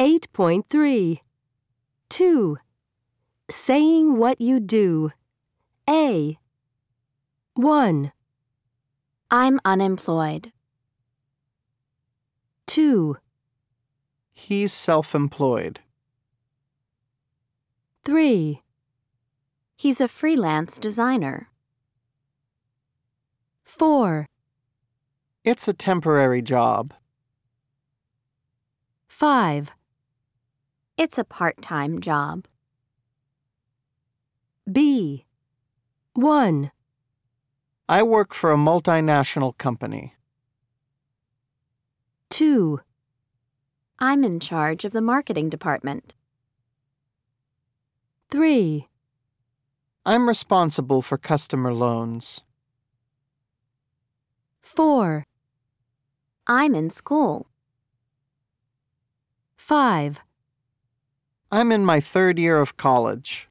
8.3. 2. Saying what you do. A. 1, I'm unemployed. 2, He's self-employed. 3, He's a freelance designer. 4, It's a temporary job. 5, It's a part-time job. B. 1, I work for a multinational company. 2, I'm in charge of the marketing department. 3, I'm responsible for customer loans. 4, I'm in school. 5, I'm in my 3rd year of college.